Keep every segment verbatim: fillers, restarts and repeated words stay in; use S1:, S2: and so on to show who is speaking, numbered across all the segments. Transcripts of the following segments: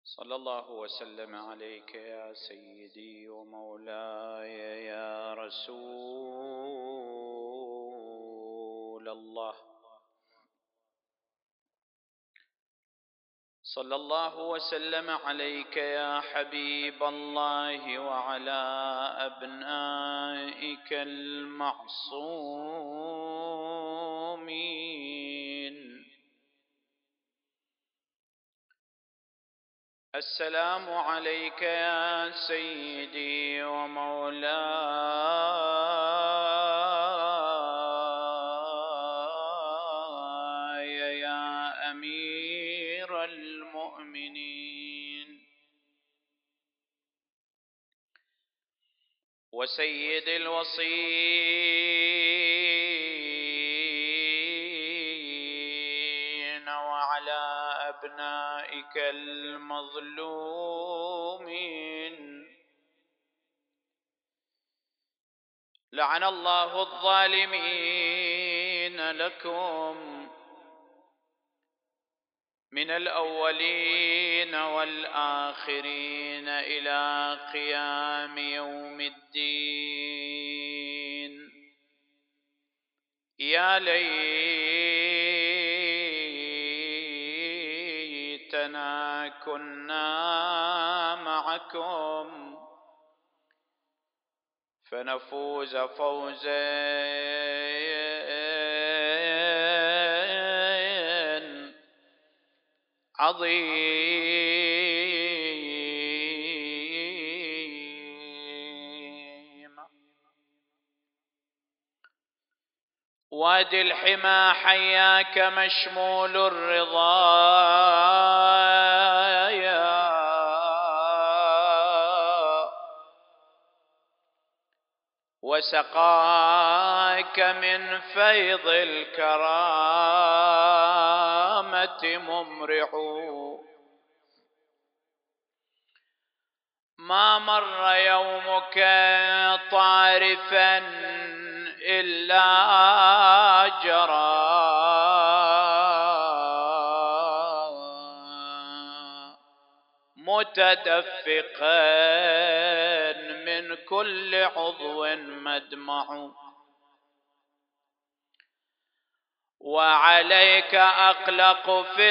S1: صلى الله وسلم عليك يا سيدي ومولاي يا رسول الله. صلى الله وسلم عليك يا حبيب الله وعلى أبنائك المعصومين. السلام عليك يا سيدي ومولاي يا أمير المؤمنين وسيد الوصيين وعلى أبنائك المظلومين. لعن الله الظالمين لكم من الأولين والآخرين إلى قيام يوم الدين. يا ليتنا كنا معكم فنفوز فوزا عظيما. وادي الحمى حياك مشمول الرضايا وسقاك من فيض الكرامة ممرع. ما مر يومك طارفا إلا جرى متدفقا من كل عضو مدمع. وعليك أقلق في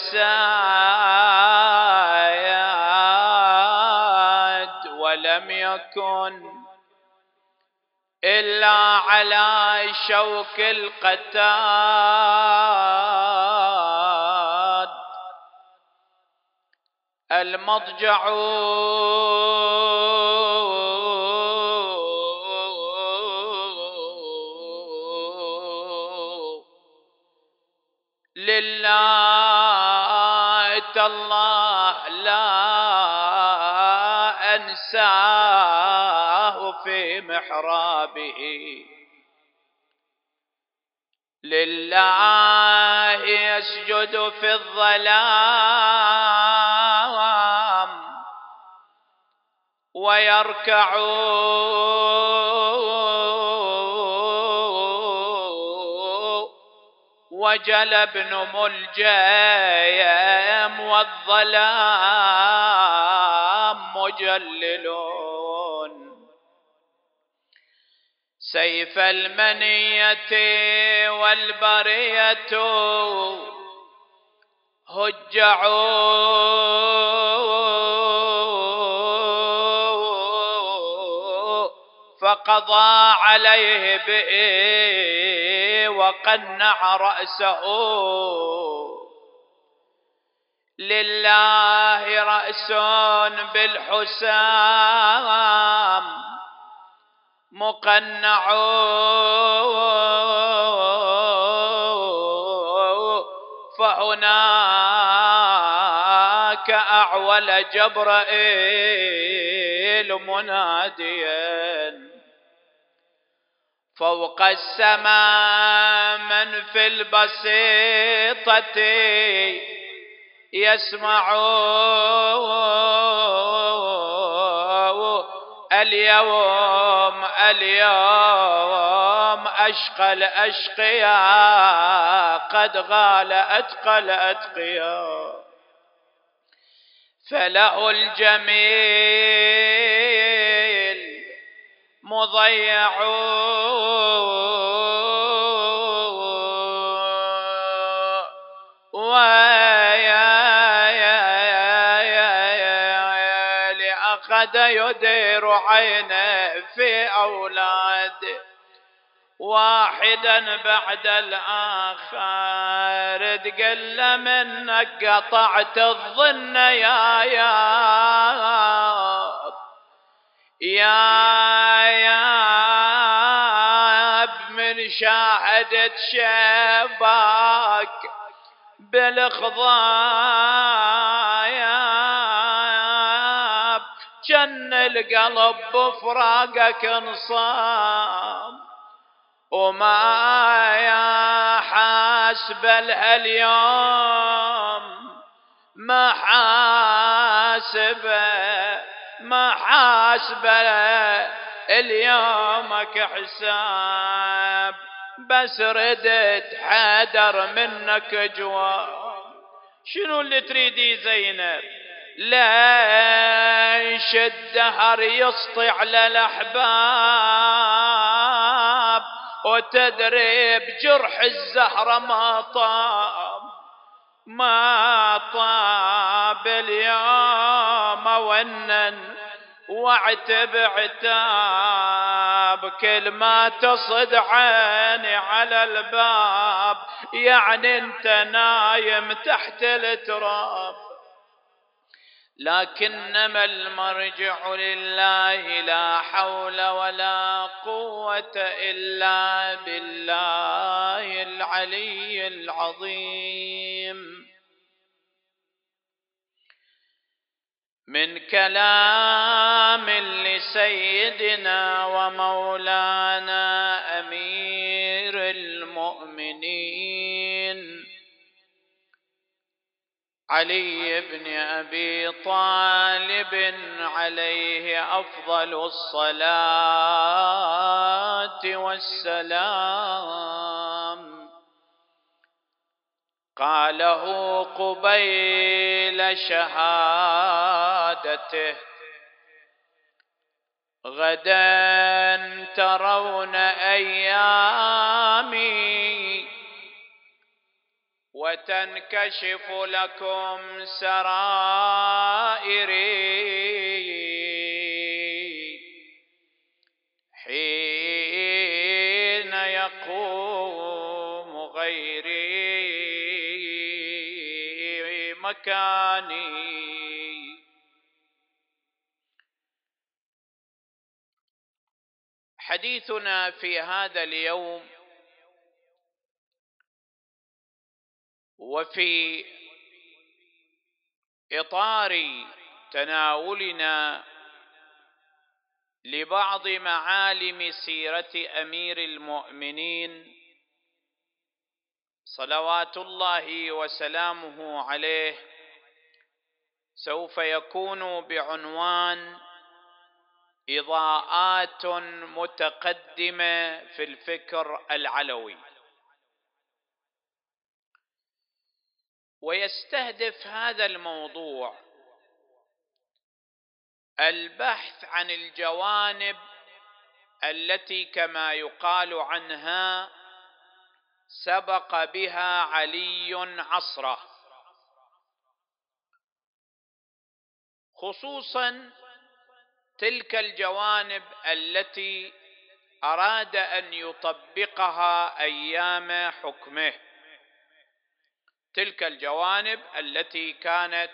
S1: الوسايد ولم يكن إلا على شوك القتاد المضجع لله تالله لا أنساه في محرابه. لله يسجد في الظلام ويركع وجل بن ملجم والظلام مجللون سيف المنية والبرية هجعوا فقضى عليه به وقنع رأسه. لله رأس بالحسام مقنع فهناك أعول جبرائيل مناديا فوق السماء من في البسيطة يسمع اليوم اليوم أشقى الأشقياء قد غال أتقى الأتقياء فله الجميل مضيع لأخذ يدير عينه في أولاده واحدا بعد الآخر. تقل منك قطعت الظن يا ياب يا ياب من شاهدت شباك بالخضاياب جن القلب بفراقك انصاب وما يا حاسب اليوم ما حاسبه ما حاسبه اليومك حساب بس ردت حدر منك جواب. شنو اللي تريدي زينب؟ ليش الدهر يسطع للأحباب وتدري بجرح الزهرة ما طاب ما طاب اليوم ونن واعتب عتاب كل ما تصد عيني على الباب يعني انت نايم تحت التراب. لكنما المرجع لله لا حول ولا قوة إلا بالله العلي العظيم. من كلام لسيدنا ومولانا أمير المؤمنين علي بن أبي طالب عليه أفضل الصلاة والسلام قاله قبيل شهادته: غدا ترون أيامي وتنكشف لكم سرائري حين يقوم غيري مكاني. حديثنا في هذا اليوم وفي إطار تناولنا لبعض معالم سيرة أمير المؤمنين صلوات الله وسلامه عليه سوف يكون بعنوان إضاءات متقدمة في الفكر العلوي، ويستهدف هذا الموضوع البحث عن الجوانب التي كما يقال عنها سبق بها علي عصره، خصوصا تلك الجوانب التي أراد أن يطبقها أيام حكمه، تلك الجوانب التي كانت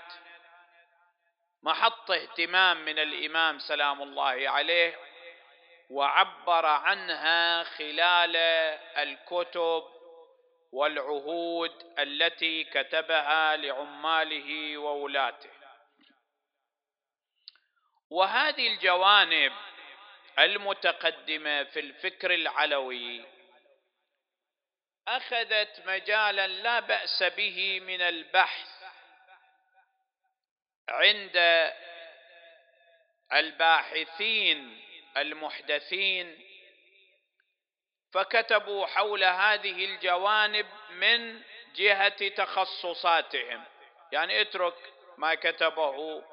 S1: محط اهتمام من الإمام سلام الله عليه وعبر عنها خلال الكتب والعهود التي كتبها لعماله وولاته. وهذه الجوانب المتقدمة في الفكر العلوي أخذت مجالا لا بأس به من البحث عند الباحثين المحدثين، فكتبوا حول هذه الجوانب من جهة تخصصاتهم، يعني اترك ما كتبه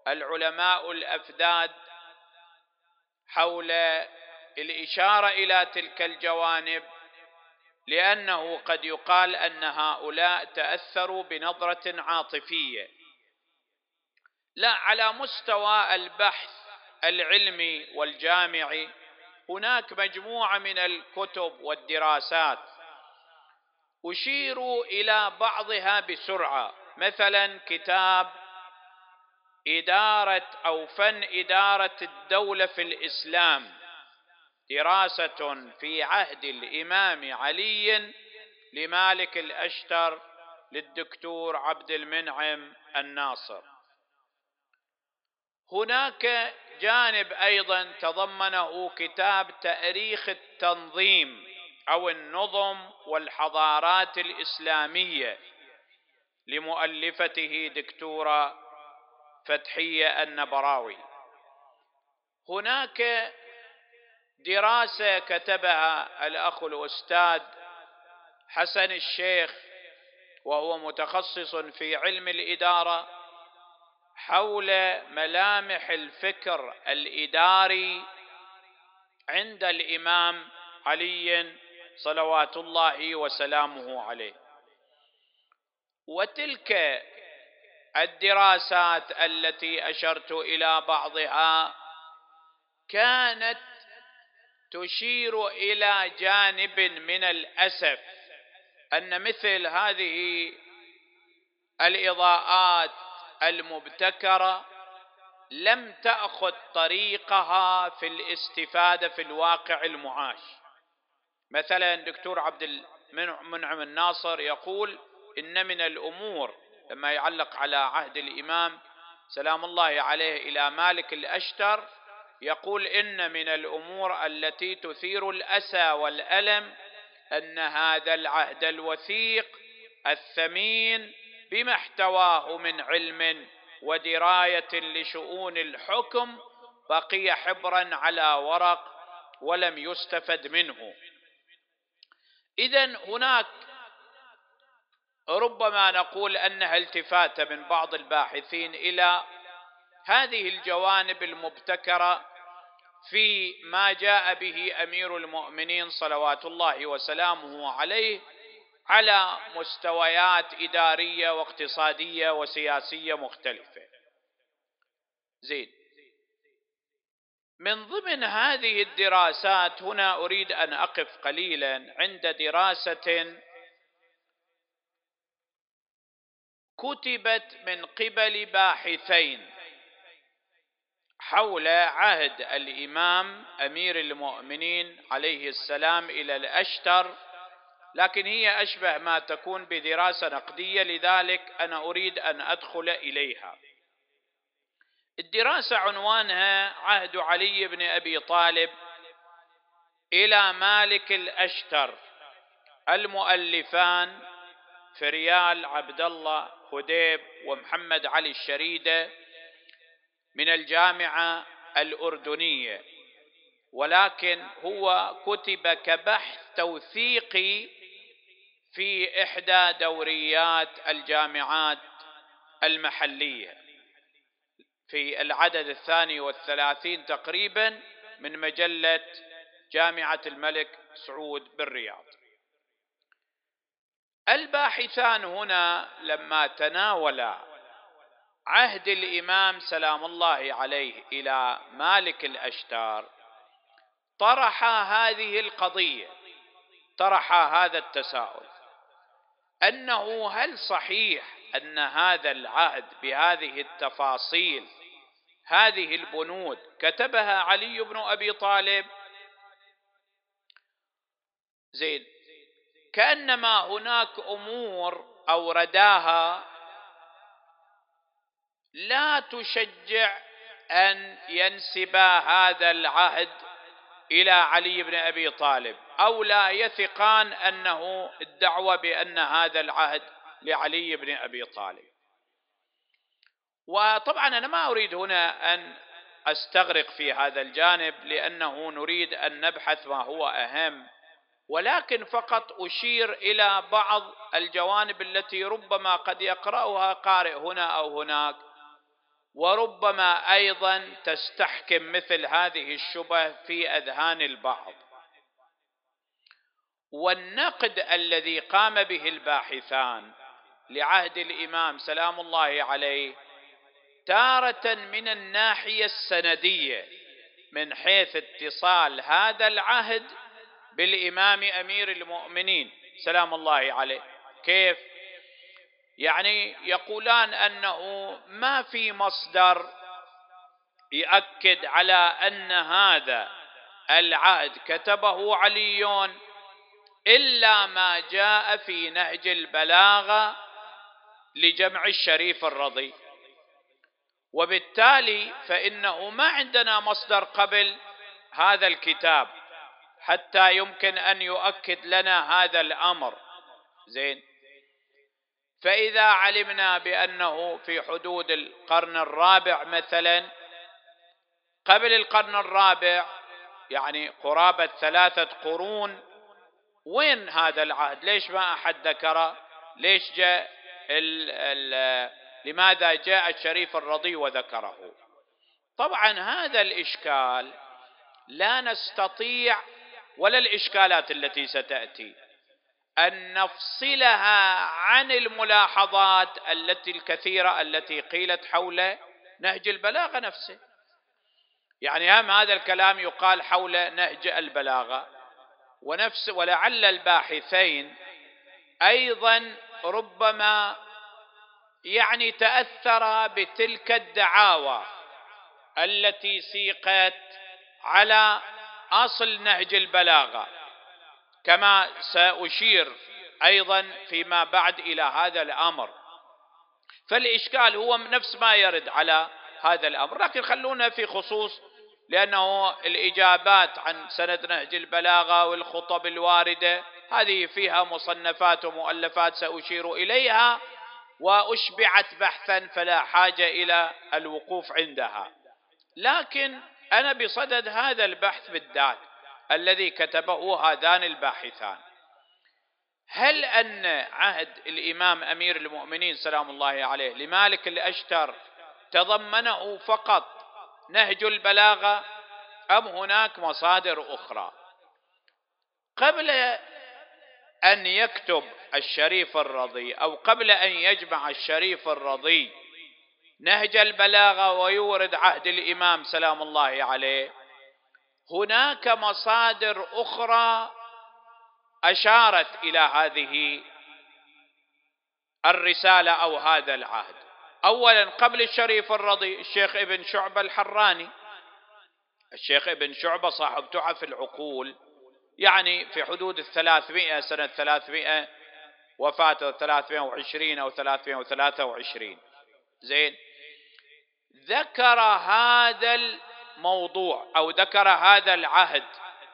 S1: العلماء الأفذاذ حول الإشارة إلى تلك الجوانب، لأنه قد يقال أن هؤلاء تأثروا بنظرة عاطفية. لا، على مستوى البحث العلمي والجامعي هناك مجموعة من الكتب والدراسات أشير إلى بعضها بسرعة، مثلا كتاب إدارة أو فن إدارة الدولة في الإسلام، دراسة في عهد الإمام علي لمالك الأشتر للدكتور عبد المنعم الناصر. هناك جانب أيضا تضمنه كتاب تاريخ التنظيم أو النظم والحضارات الإسلامية لمؤلفته دكتورة فتحية النبراوي. هناك دراسة كتبها الأخ الأستاذ حسن الشيخ وهو متخصص في علم الإدارة حول ملامح الفكر الإداري عند الإمام علي صلوات الله وسلامه عليه. وتلك الدراسات التي أشرت إلى بعضها كانت تشير إلى جانب من الأسف أن مثل هذه الإضاءات المبتكرة لم تأخذ طريقها في الاستفادة في الواقع المعاش. مثلا دكتور عبد المنعم الناصر يقول إن من الأمور لما يعلق على عهد الإمام سلام الله عليه إلى مالك الأشتر، يقول إن من الأمور التي تثير الأسى والألم أن هذا العهد الوثيق الثمين بما احتواه من علم ودراية لشؤون الحكم بقي حبرا على ورق ولم يستفد منه. إذن هناك ربما نقول أنها التفاتة من بعض الباحثين إلى هذه الجوانب المبتكرة في ما جاء به أمير المؤمنين صلوات الله وسلامه عليه على مستويات إدارية واقتصادية وسياسية مختلفة. زين، من ضمن هذه الدراسات هنا أريد أن أقف قليلا عند دراسة كتبت من قبل باحثين حول عهد الإمام أمير المؤمنين عليه السلام إلى الأشتر، لكن هي أشبه ما تكون بدراسة نقدية، لذلك أنا أريد أن أدخل إليها. الدراسة عنوانها عهد علي بن أبي طالب إلى مالك الأشتر، المؤلفان فريال عبد الله هديب ومحمد علي الشريدة من الجامعة الأردنية، ولكن هو كتب كبحث توثيقي في إحدى دوريات الجامعات المحلية في العدد الثاني والثلاثين تقريبا من مجلة جامعة الملك سعود بالرياض. الباحثان هنا لما تناولا عهد الإمام سلام الله عليه إلى مالك الأشتار طرح هذه القضية، طرح هذا التساؤل، أنه هل صحيح أن هذا العهد بهذه التفاصيل هذه البنود كتبها علي بن أبي طالب؟ زين، كأنما هناك أمور أورداها لا تشجع أن ينسب هذا العهد إلى علي بن أبي طالب، أو لا يثقان أنه الدعوة بأن هذا العهد لعلي بن أبي طالب. وطبعا أنا ما أريد هنا أن أستغرق في هذا الجانب لأنه نريد أن نبحث ما هو أهم، ولكن فقط أشير إلى بعض الجوانب التي ربما قد يقرأها قارئ هنا أو هناك وربما أيضا تستحكم مثل هذه الشبه في أذهان البعض. والنقد الذي قام به الباحثان لعهد الإمام سلام الله عليه تارة من الناحية السندية من حيث اتصال هذا العهد بالإمام أمير المؤمنين سلام الله عليه. كيف؟ يعني يقولان أنه ما في مصدر يؤكد على أن هذا العهد كتبه علي إلا ما جاء في نهج البلاغة لجمع الشريف الرضي، وبالتالي فإنه ما عندنا مصدر قبل هذا الكتاب حتى يمكن أن يؤكد لنا هذا الأمر. زين، فإذا علمنا بأنه في حدود القرن الرابع مثلا، قبل القرن الرابع يعني قرابة ثلاثة قرون، وين هذا العهد؟ ليش ما أحد ذكره؟ ليش جاء ال ال لماذا جاء الشريف الرضي وذكره؟ طبعا هذا الإشكال لا نستطيع، ولا الإشكالات التي ستأتي، أن نفصلها عن الملاحظات التي الكثيرة التي قيلت حول نهج البلاغة نفسه. يعني هم هذا الكلام يقال حول نهج البلاغة ونفس، ولعل الباحثين أيضا ربما يعني تأثر بتلك الدعاوى التي سيقت على أصل نهج البلاغة، كما سأشير أيضا فيما بعد إلى هذا الأمر. فالإشكال هو نفس ما يرد على هذا الأمر، لكن خلونا في خصوص، لأنه الإجابات عن سند نهج البلاغة والخطب الواردة هذه فيها مصنفات ومؤلفات سأشير إليها وأشبعت بحثا فلا حاجة إلى الوقوف عندها. لكن أنا بصدد هذا البحث بالذات الذي كتبه هذان الباحثان، هل أن عهد الإمام أمير المؤمنين سلام الله عليه لمالك الأشتر تضمنه فقط نهج البلاغة أم هناك مصادر أخرى؟ قبل أن يكتب الشريف الرضي أو قبل أن يجمع الشريف الرضي نهج البلاغة ويورد عهد الإمام سلام الله عليه، هناك مصادر أخرى أشارت إلى هذه الرسالة أو هذا العهد. أولا قبل الشريف الرضي الشيخ ابن شعبة الحراني، الشيخ ابن شعبة صاحب تحف العقول، يعني في حدود الثلاثمائة سنة ثلاثمائة وفاته ثلاثمائة وعشرين أو ثلاثمائة وثلاثة وعشرين. زين، ذكر هذا الموضوع أو ذكر هذا العهد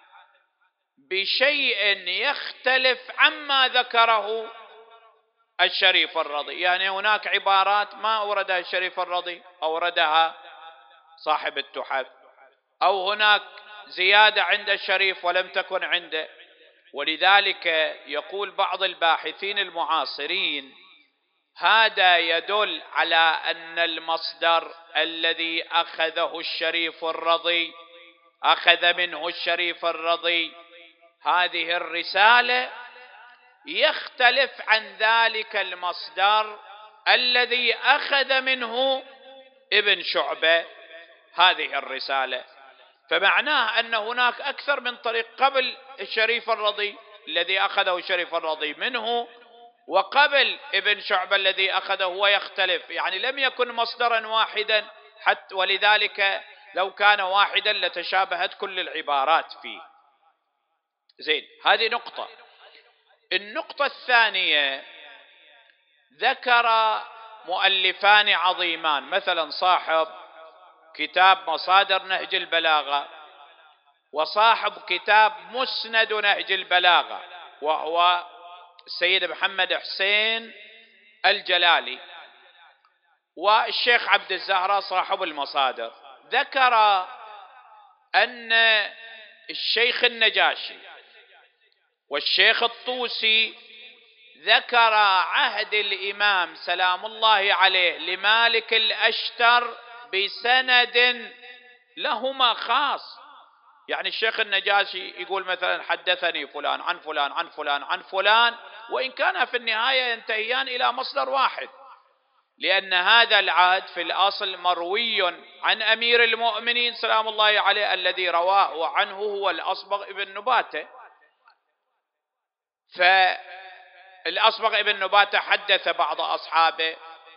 S1: بشيء يختلف عما ذكره الشريف الرضي. يعني هناك عبارات ما أوردها الشريف الرضي، أوردها صاحب التحف، أو هناك زيادة عند الشريف ولم تكن عنده. ولذلك يقول بعض الباحثين المعاصرين هذا يدل على أن المصدر الذي أخذه الشريف الرضي أخذ منه الشريف الرضي هذه الرسالة يختلف عن ذلك المصدر الذي أخذ منه ابن شعبة هذه الرسالة. فمعناه أن هناك أكثر من طريق قبل الشريف الرضي الذي أخذه الشريف الرضي منه، وقبل ابن شعبة الذي أخذه هو يختلف، يعني لم يكن مصدرا واحدا حتى، ولذلك لو كان واحدا لتشابهت كل العبارات فيه. زين، هذه نقطة. النقطة الثانية، ذكر مؤلفان عظيمان، مثلا صاحب كتاب مصادر نهج البلاغة وصاحب كتاب مسند نهج البلاغة وهو السيد محمد حسين الجلالي، والشيخ عبد الزهراء صاحب المصادر. ذكر أن الشيخ النجاشي والشيخ الطوسي ذكر عهد الإمام سلام الله عليه لمالك الأشتر بسند لهما خاص. يعني الشيخ النجاشي يقول مثلا حدثني فلان عن فلان عن فلان عن فلان، وإن كان في النهاية ينتهيان إلى مصدر واحد، لأن هذا العهد في الأصل مروي عن أمير المؤمنين سلام الله عليه، الذي رواه عنه هو الأصبغ ابن نباتة. فالأصبغ ابن نباتة حدث بعض أصحابه،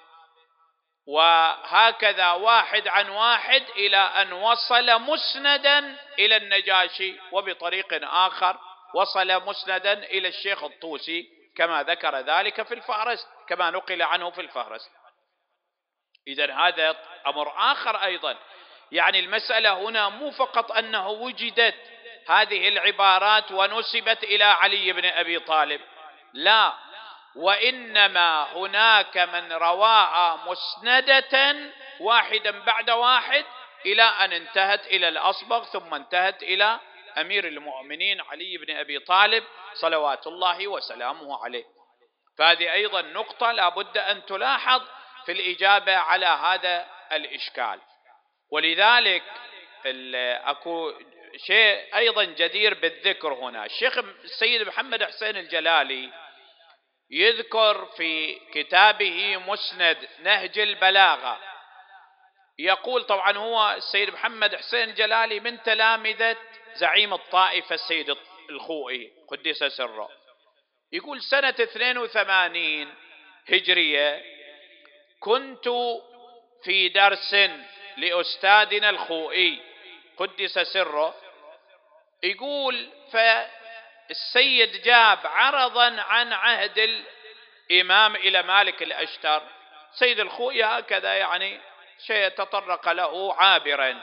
S1: وهكذا واحد عن واحد إلى أن وصل مسندا إلى النجاشي، وبطريق آخر وصل مسندا إلى الشيخ الطوسي كما ذكر ذلك في الفهرست، كما نقل عنه في الفهرست. إذن هذا أمر آخر أيضا. يعني المسألة هنا مو فقط أنه وجدت هذه العبارات ونسبت إلى علي بن أبي طالب، لا، وإنما هناك من رواها مسندة واحدا بعد واحد إلى أن انتهت إلى الأصبغ، ثم انتهت إلى أمير المؤمنين علي بن أبي طالب صلوات الله وسلامه عليه. فهذه أيضا نقطة لا بد أن تلاحظ في الإجابة على هذا الإشكال. ولذلك أكو شيء أيضا جدير بالذكر هنا. الشيخ السيد محمد حسين الجلالي يذكر في كتابه مسند نهج البلاغة، يقول طبعا هو السيد محمد حسين الجلالي من تلامذة زعيم الطائفة السيد الخوئي قدس سره، يقول سنة اثنين وثمانين هجرية كنت في درس لأستاذنا الخوئي قدس سره، يقول فالسيد جاب عرضا عن عهد الإمام إلى مالك الأشتر، سيد الخوئي هكذا يعني شيء تطرق له عابرا.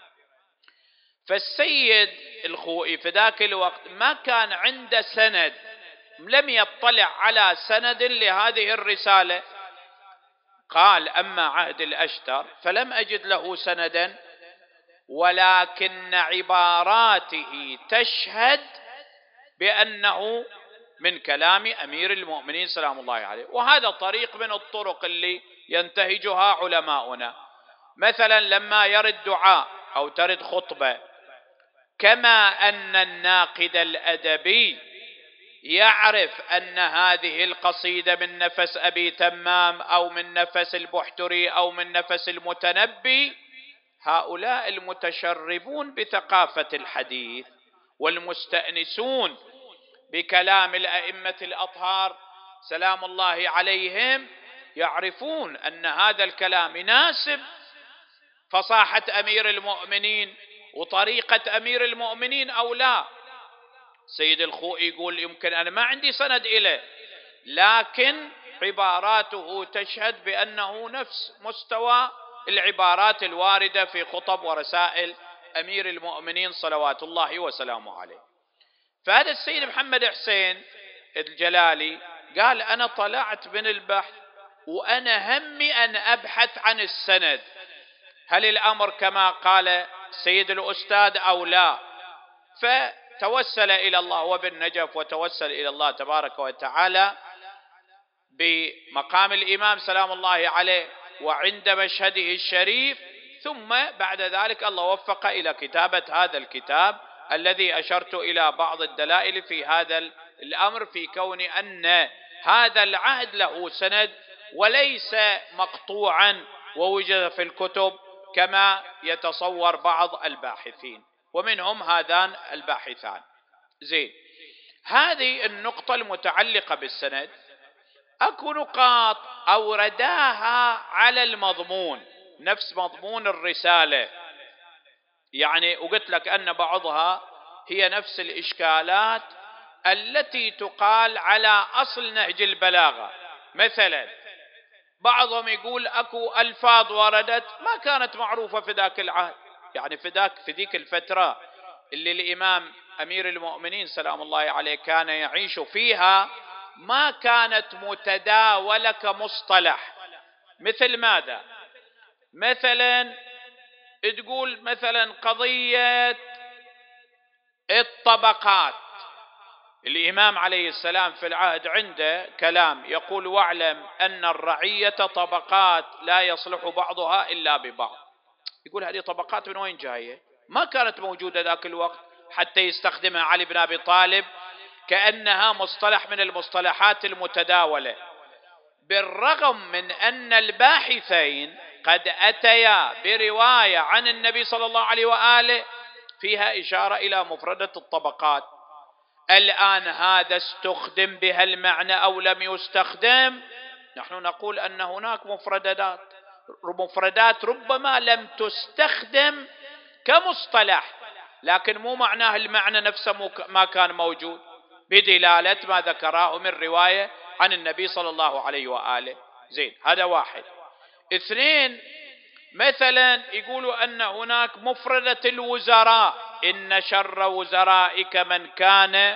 S1: فالسيد الخوئي في ذاك الوقت ما كان عنده سند، لم يطلع على سند لهذه الرسالة. قال أما عهد الأشتر فلم أجد له سندا، ولكن عباراته تشهد بأنه من كلام أمير المؤمنين سلام الله عليه. وهذا طريق من الطرق اللي ينتهجها علماؤنا. مثلا لما يرد دعاء أو ترد خطبة، كما أن الناقد الأدبي يعرف أن هذه القصيدة من نفس أبي تمام أو من نفس البحتري أو من نفس المتنبي، هؤلاء المتشربون بثقافة الحديث والمستأنسون بكلام الأئمة الأطهار سلام الله عليهم يعرفون أن هذا الكلام يناسب فصاحة أمير المؤمنين وطريقة أمير المؤمنين أو لا. سيد الخوئي يقول يمكن أنا ما عندي سند إليه، لكن عباراته تشهد بأنه نفس مستوى العبارات الواردة في خطب ورسائل أمير المؤمنين صلوات الله وسلامه عليه. فهذا السيد محمد حسين الجلالي قال أنا طلعت من البحث وأنا همي أن أبحث عن السند، هل الأمر كما قال سيد الأستاذ أو لا؟ فتوسل إلى الله وبالنجف، وتوسل إلى الله تبارك وتعالى بمقام الإمام سلام الله عليه وعند مشهده الشريف، ثم بعد ذلك الله وفق إلى كتابة هذا الكتاب الذي أشرت إلى بعض الدلائل في هذا الأمر، في كون أن هذا العهد له سند وليس مقطوعا ووجد في الكتب كما يتصور بعض الباحثين، ومنهم هذان الباحثان. زين، هذه النقطة المتعلقة بالسند. أكو نقاط أورداها على المضمون، نفس مضمون الرسالة، يعني وقلت لك أن بعضها هي نفس الإشكالات التي تقال على أصل نهج البلاغة. مثلا بعضهم يقول أكو ألفاظ وردت ما كانت معروفة في ذاك العهد، يعني في ذاك في ذيك الفترة اللي الإمام أمير المؤمنين سلام الله عليه كان يعيش فيها، ما كانت متداولة كمصطلح. مثل ماذا؟ مثلا تقول مثلا قضية الطبقات، الإمام عليه السلام في العهد عنده كلام يقول واعلم أن الرعية طبقات لا يصلح بعضها إلا ببعض. يقول هذه طبقات من وين جاية؟ ما كانت موجودة ذاك الوقت حتى يستخدمها علي بن أبي طالب كأنها مصطلح من المصطلحات المتداولة، بالرغم من أن الباحثين قد أتيا برواية عن النبي صلى الله عليه وآله فيها إشارة إلى مفردة الطبقات. الآن هذا استخدم بها المعنى أو لم يستخدم؟ نحن نقول أن هناك مفردات مفردات ربما لم تستخدم كمصطلح، لكن مو معناه المعنى نفسه ما كان موجود، بدلالة ما ذكراه من رواية عن النبي صلى الله عليه وآله. زين، هذا واحد. اثنين، مثلا يقولوا أن هناك مفردة الوزراء، إن شر وزرائك من كان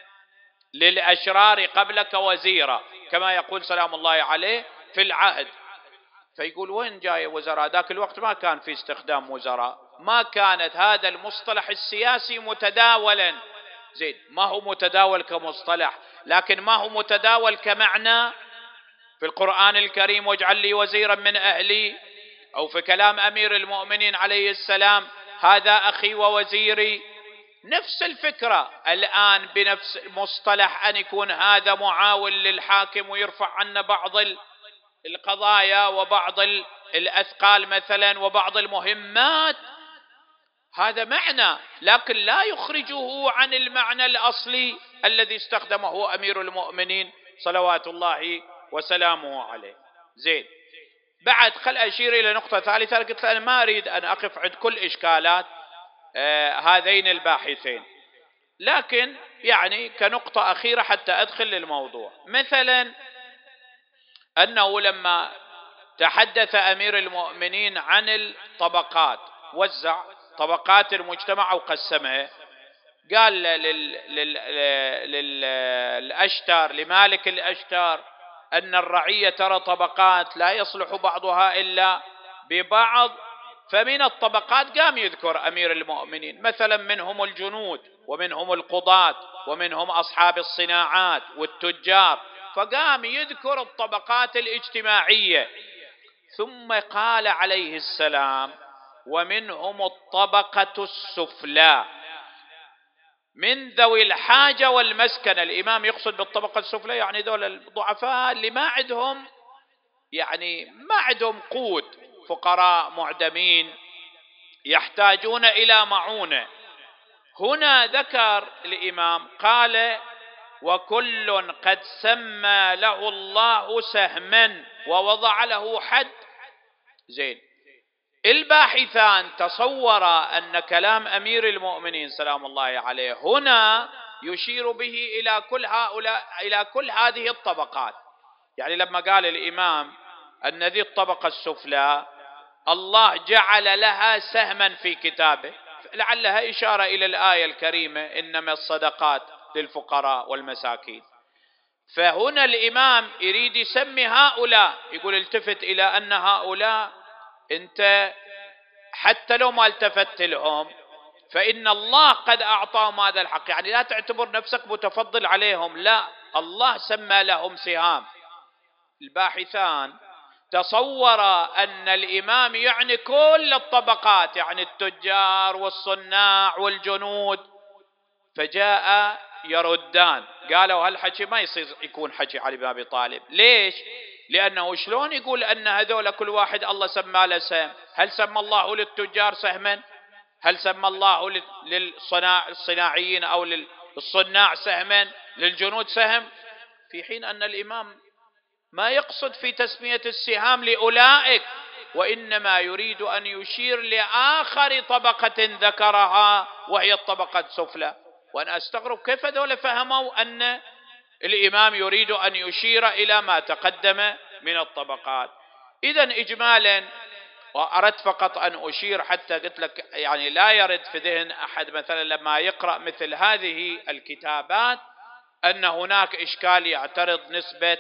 S1: للأشرار قبلك وزيرا، كما يقول سلام الله عليه في العهد. فيقول وين جاي وزراء؟ ذاك الوقت ما كان في استخدام وزراء، ما كانت هذا المصطلح السياسي متداولا. زين، ما هو متداول كمصطلح، لكن ما هو متداول كمعنى في القرآن الكريم واجعل لي وزيرا من أهلي، أو في كلام أمير المؤمنين عليه السلام هذا أخي ووزيري. نفس الفكرة الآن بنفس المصطلح أن يكون هذا معاون للحاكم ويرفع عنا بعض القضايا وبعض الأثقال مثلا وبعض المهمات، هذا معنى، لكن لا يخرجه عن المعنى الأصلي الذي استخدمه أمير المؤمنين صلوات الله وسلامه عليه. زين، بعد خل أشير إلى نقطة ثالثة، قلت أنا ما أريد أن أقف عند كل إشكالات آه هذين الباحثين، لكن يعني كنقطة أخيرة حتى أدخل للموضوع. مثلا أنه لما تحدث أمير المؤمنين عن الطبقات، وزع طبقات المجتمع وقسمها، قال للأشتر لمالك الأشتر أن الرعية ترى طبقات لا يصلح بعضها إلا ببعض. فمن الطبقات قام يذكر أمير المؤمنين مثلا منهم الجنود ومنهم القضاة ومنهم أصحاب الصناعات والتجار، فقام يذكر الطبقات الاجتماعية. ثم قال عليه السلام ومنهم الطبقة السفلى من ذوي الحاجة والمسكنة. الإمام يقصد بالطبقة السفلى يعني ذول الضعفاء اللي ما عندهم يعني ما عندهم قوت، فقراء معدمين يحتاجون إلى معونة. هنا ذكر الإمام قال وكل قد سمى له الله سهما ووضع له حد. زين، الباحثان تصورا أن كلام أمير المؤمنين سلام الله عليه هنا يشير به إلى كل هؤلاء إلى كل هذه الطبقات. يعني لما قال الإمام أن ذي الطبقة السفلى الله جعل لها سهما في كتابه، لعلها إشارة إلى الآية الكريمة إنما الصدقات للفقراء والمساكين. فهنا الإمام يريد يسمي هؤلاء، يقول التفت إلى أن هؤلاء أنت حتى لو ما التفت لهم فإن الله قد أعطاهم هذا الحق، يعني لا تعتبر نفسك متفضل عليهم، لا، الله سمى لهم سهام. الباحثان تصور أن الإمام يعني كل الطبقات، يعني التجار والصناع والجنود، فجاء يردان قالوا هالحكي ما يصير يكون حكي علي بن أبي طالب. ليش؟ لأنه شلون يقول أن هذول كل واحد الله سمى له سهم؟ هل سمى الله للتجار سهما؟ هل سمى الله للصناعيين أو للصناع سهما؟ للجنود سهم؟ في حين أن الإمام ما يقصد في تسمية السهام لأولئك، وإنما يريد أن يشير لآخر طبقة ذكرها وهي الطبقة السفلى. وأنا أستغرب كيف ذولا فهموا أن الإمام يريد أن يشير إلى ما تقدم من الطبقات. إذن إجمالا، وأردت فقط أن أشير حتى قلت لك يعني لا يرد في ذهن أحد مثلا لما يقرأ مثل هذه الكتابات أن هناك إشكال يعترض نسبة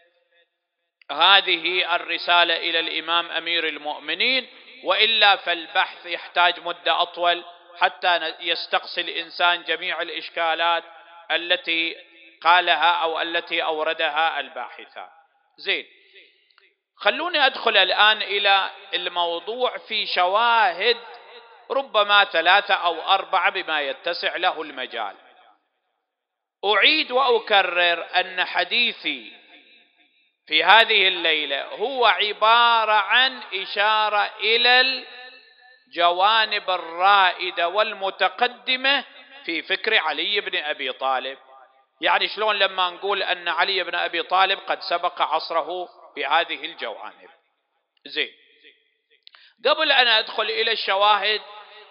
S1: هذه الرسالة إلى الإمام أمير المؤمنين، وإلا فالبحث يحتاج مدة أطول حتى يستقصي الإنسان جميع الإشكالات التي قالها أو التي أوردها الباحثان. زين، خلوني أدخل الآن إلى الموضوع في شواهد ربما ثلاثة أو أربعة بما يتسع له المجال. أعيد وأكرر أن حديثي في هذه الليلة هو عبارة عن إشارة إلى الجوانب الرائدة والمتقدمة في فكر علي بن أبي طالب. يعني شلون لما نقول أن علي بن أبي طالب قد سبق عصره بهذه الجوانب. زين، قبل أن أدخل إلى الشواهد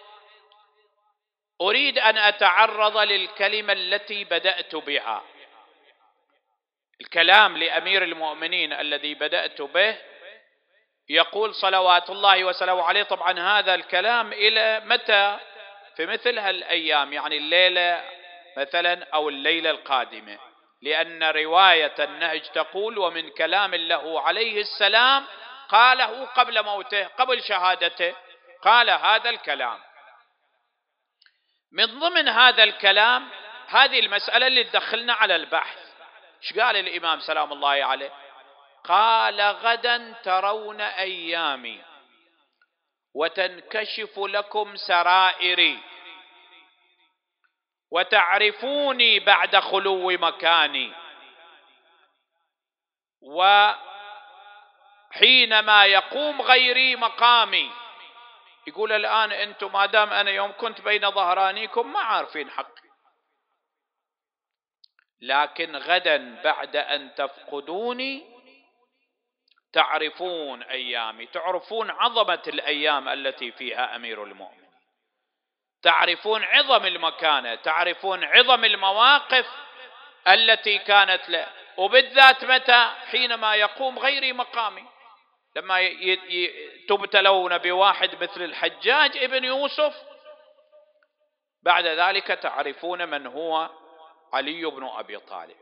S1: أريد أن أتعرض للكلمة التي بدأت بها، الكلام لأمير المؤمنين الذي بدأت به. يقول صلوات الله وسلامه عليه، طبعا هذا الكلام إلى متى؟ في مثل هالأيام، يعني الليلة مثلا أو الليلة القادمة، لأن رواية النهج تقول ومن كلام له عليه السلام قاله قبل موته قبل شهادته، قال هذا الكلام. من ضمن هذا الكلام هذه المسألة اللي تدخلنا على البحث. ايش قال الإمام سلام الله عليه؟ قال غدا ترون أيامي وتنكشف لكم سرائري وتعرفوني بعد خلو مكاني، وحينما يقوم غيري مقامي. يقول الآن أنتم ما دام أنا يوم كنت بين ظهرانيكم ما عارفين حقي، لكن غدا بعد أن تفقدوني تعرفون أيامي، تعرفون عظمة الأيام التي فيها أمير المؤمنين، تعرفون عظم المكانة، تعرفون عظم المواقف التي كانت له، وبالذات متى؟ حينما يقوم غيري مقامي، لما تبتلون بواحد مثل الحجاج ابن يوسف، بعد ذلك تعرفون من هو علي بن أبي طالب.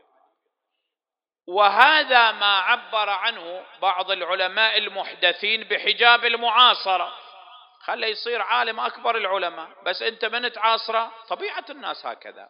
S1: وهذا ما عبر عنه بعض العلماء المحدثين بحجاب المعاصرة. خلي يصير عالم أكبر العلماء، بس أنت من تعاصره؟ طبيعة الناس هكذا،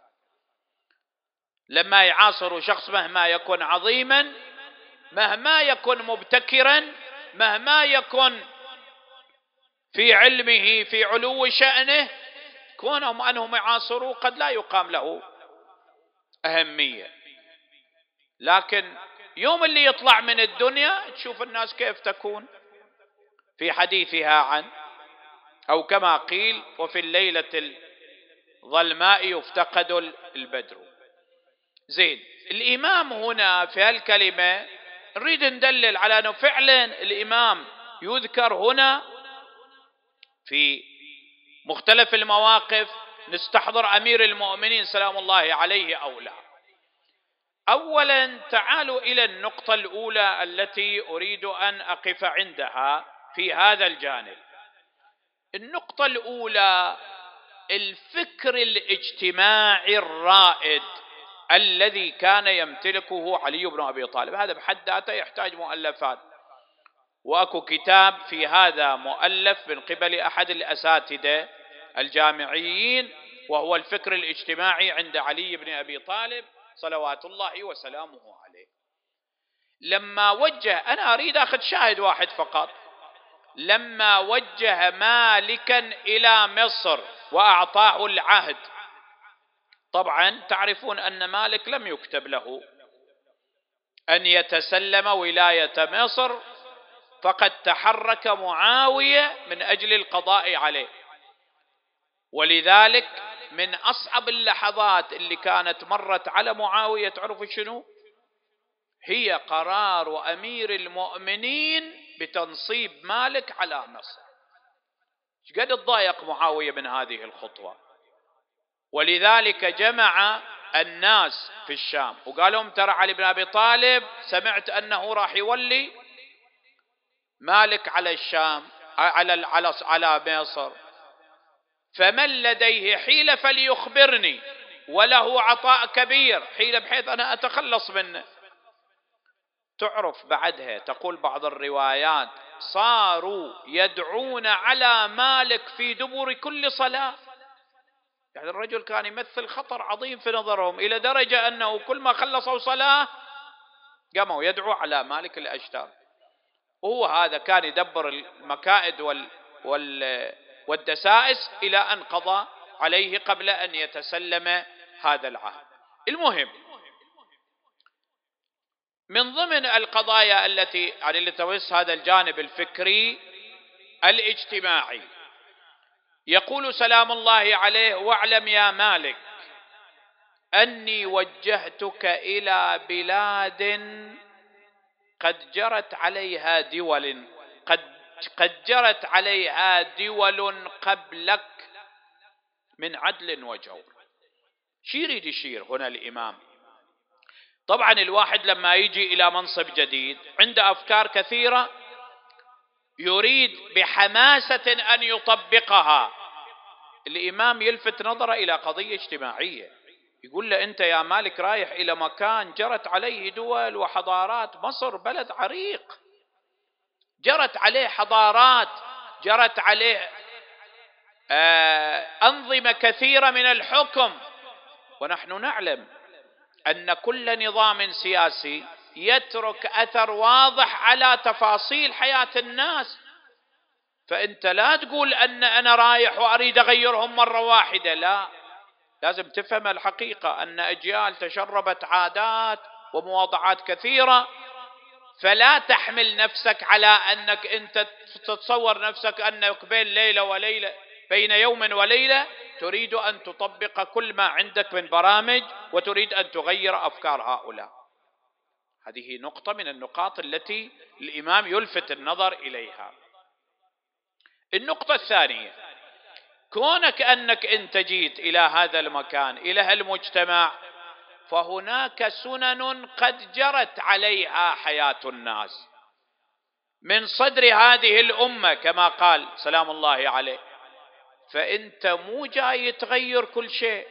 S1: لما يعاصروا شخص مهما يكن عظيما، مهما يكن مبتكرا، مهما يكن في علمه في علو شأنه، كونهم أنهم يعاصروا قد لا يقام له أهمية. لكن يوم اللي يطلع من الدنيا تشوف الناس كيف تكون في حديثها عن، أو كما قيل وفي الليلة الظلماء يفتقد البدر. زين، الإمام هنا في هالكلمة نريد ندلل على أنه فعلا الإمام يذكر هنا في مختلف المواقف، نستحضر أمير المؤمنين سلام الله عليه أو لا. أولا تعالوا إلى النقطة الأولى التي أريد أن أقف عندها في هذا الجانب. النقطة الأولى الفكر الاجتماعي الرائد الذي كان يمتلكه علي بن أبي طالب. هذا بحد ذاته يحتاج مؤلفات، وأكو كتاب في هذا مؤلف من قبل أحد الأساتذة الجامعيين، وهو الفكر الاجتماعي عند علي بن أبي طالب صلوات الله وسلامه عليه. لما وجه، أنا أريد أخذ شاهد واحد فقط، لما وجه مالكا إلى مصر وأعطاه العهد. طبعا تعرفون أن مالك لم يكتب له أن يتسلم ولاية مصر، فقد تحرك معاوية من أجل القضاء عليه. ولذلك من أصعب اللحظات اللي كانت مرت على معاوية تعرفوا شنو؟ هي قرار أمير المؤمنين بتنصيب مالك على مصر. قد تضايق معاوية من هذه الخطوة، ولذلك جمع الناس في الشام وقال لهم ترى علي بن أبي طالب سمعت أنه راح يولي مالك على الشام على على على مصر، فمن لديه حيلة فليخبرني، وله عطاء كبير، حيلة بحيث أنا أتخلص منه. تعرف بعدها تقول بعض الروايات صاروا يدعون على مالك في دبر كل صلاة. يعني الرجل كان يمثل خطر عظيم في نظرهم، إلى درجة أنه كل ما خلصوا صلاة قاموا يدعو على مالك الأشتر. وهو هذا كان يدبر المكائد وال وال والدسائس إلى أن قضى عليه قبل أن يتسلم هذا العهد. المهم من ضمن القضايا التي يعني اللي تمس هذا الجانب الفكري الاجتماعي، يقول سلام الله عليه: واعلم يا مالك أني وجهتك إلى بلاد قد جرت عليها دول قد قد جرت عليها دول قبلك من عدل وجور. شو يريد يشير هنا الإمام؟ طبعا الواحد لما يجي إلى منصب جديد عنده أفكار كثيرة يريد بحماسة أن يطبقها. الإمام يلفت نظره إلى قضية اجتماعية، يقول له: أنت يا مالك رايح إلى مكان جرت عليه دول وحضارات. مصر بلد عريق، جرت عليه حضارات، جرت عليه آه أنظمة كثيرة من الحكم، ونحن نعلم أن كل نظام سياسي يترك أثر واضح على تفاصيل حياة الناس. فأنت لا تقول أن أنا رايح وأريد أغيرهم مرة واحدة، لا، لازم تفهم الحقيقة أن أجيال تشربت عادات ومواضعات كثيرة، فلا تحمل نفسك على أنك أنت تتصور نفسك أنك بين ليلة وليلة بين يوم وليلة تريد أن تطبق كل ما عندك من برامج وتريد أن تغير أفكار هؤلاء. هذه نقطة من النقاط التي الإمام يلفت النظر إليها. النقطة الثانية: كونك أنك أنت جيت إلى هذا المكان إلى المجتمع فهناك سنن قد جرت عليها حياة الناس من صدر هذه الأمة كما قال سلام الله عليه. فأنت مو جاي تغير كل شيء.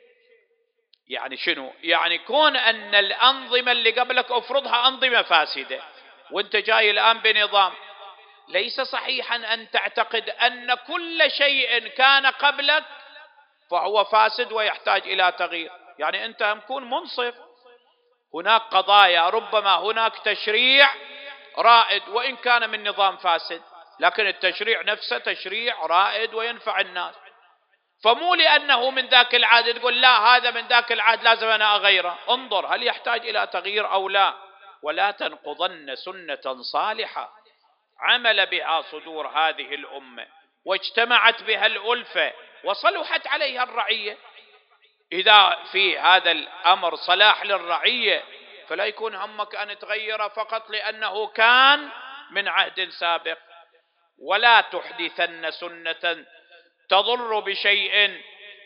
S1: يعني شنو؟ يعني كون أن الأنظمة اللي قبلك أفرضها أنظمة فاسدة وأنت جاي الآن بنظام، ليس صحيحا أن تعتقد أن كل شيء كان قبلك فهو فاسد ويحتاج إلى تغيير. يعني أنت مكون منصف. هناك قضايا ربما هناك تشريع رائد وإن كان من نظام فاسد، لكن التشريع نفسه تشريع رائد وينفع الناس. فمو لأنه من ذاك العهد تقول لا هذا من ذاك العهد لازم أنا أغيره. انظر هل يحتاج إلى تغيير أو لا. ولا تنقضن سنة صالحة عمل بها صدور هذه الأمة واجتمعت بها الألفة وصلحت عليها الرعية. إذا في هذا الأمر صلاح للرعية فلا يكون همك أن تغير فقط لأنه كان من عهد سابق. ولا تحدثن سنة تضر بشيء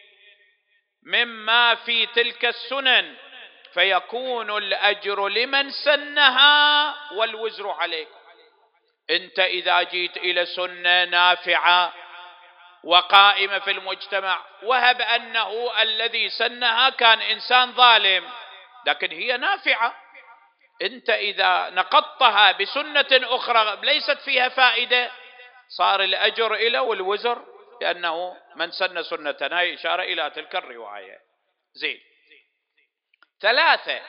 S1: مما في تلك السنن فيكون الأجر لمن سنها والوزر عليك. أنت إذا جيت إلى سنة نافعة وقائمة في المجتمع، وهب أنه الذي سنها كان إنسان ظالم لكن هي نافعة، أنت إذا نقضتها بسنة أخرى ليست فيها فائدة صار الأجر إلى والوزر لأنه من سن سنة. هاي إشارة إلى تلك الرواية. زين. ثلاثة: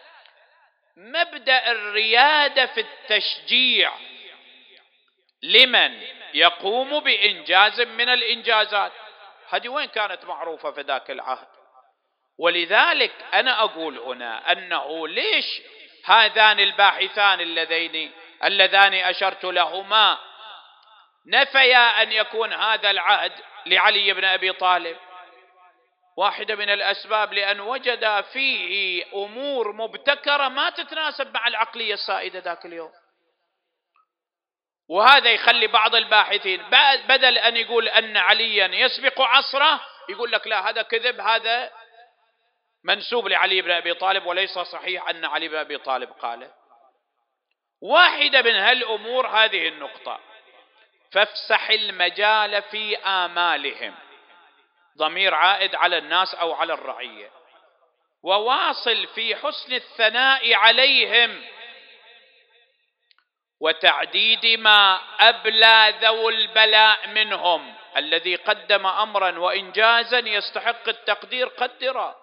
S1: مبدأ الريادة في التشجيع لمن يقوم بإنجاز من الإنجازات. هذه وين كانت معروفة في ذاك العهد. ولذلك أنا أقول هنا أنه ليش هذان الباحثان اللذين اللذان أشرت لهما نفيا أن يكون هذا العهد لعلي بن أبي طالب؟ واحدة من الأسباب لأن وجد فيه أمور مبتكرة ما تتناسب مع العقلية السائدة ذاك اليوم. وهذا يخلي بعض الباحثين بدل أن يقول أن عليا يسبق عصره يقول لك لا هذا كذب، هذا منسوب لعلي بن أبي طالب وليس صحيح أن علي بن أبي طالب قاله. واحدة من هالأمور هذه النقطة: فافسح المجال في آمالهم، ضمير عائد على الناس أو على الرعية، وواصل في حسن الثناء عليهم وتعديد ما أبلى ذو البلاء منهم. الذي قدم أمرا وإنجازا يستحق التقدير قدره.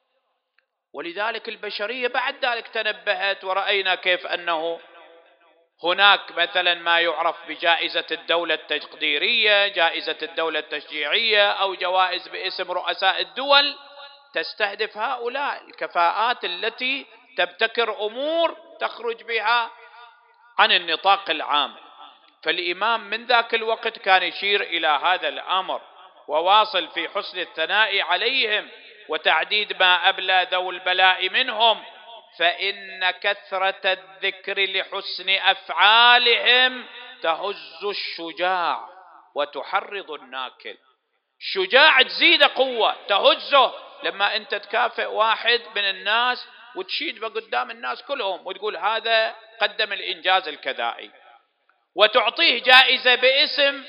S1: ولذلك البشرية بعد ذلك تنبهت ورأينا كيف أنه هناك مثلا ما يعرف بجائزة الدولة التقديرية، جائزة الدولة التشجيعية، أو جوائز باسم رؤساء الدول تستهدف هؤلاء الكفاءات التي تبتكر أمور تخرج بها عن النطاق العام. فالإمام من ذاك الوقت كان يشير إلى هذا الأمر، وواصل في حسن الثناء عليهم وتعديد ما أبلى ذو البلاء منهم، فإن كثرة الذكر لحسن أفعالهم تهز الشجاع وتحرض الناكل. الشجاع تزيد قوة، تهزه لما أنت تكافئ واحد من الناس وتشيد بقدام الناس كلهم وتقول هذا قدم الإنجاز الكذائي، وتعطيه جائزة باسم